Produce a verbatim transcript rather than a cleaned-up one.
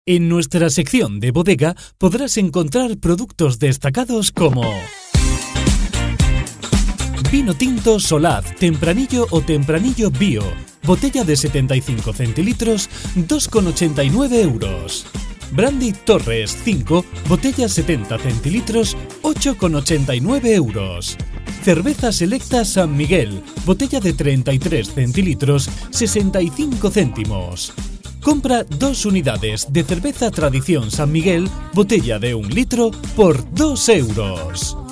En nuestra sección de bodega podrás encontrar productos destacados como vino tinto Solaz, Tempranillo o Tempranillo Bio, botella de setenta y cinco centilitros, dos con ochenta y nueve euros. Brandy Torres cinco, botella setenta centilitros, ocho con ochenta y nueve euros. Cerveza Selecta San Miguel, botella de treinta y tres centilitros, sesenta y cinco céntimos. Compra dos unidades de cerveza Tradición San Miguel, botella de un litro, por dos euros.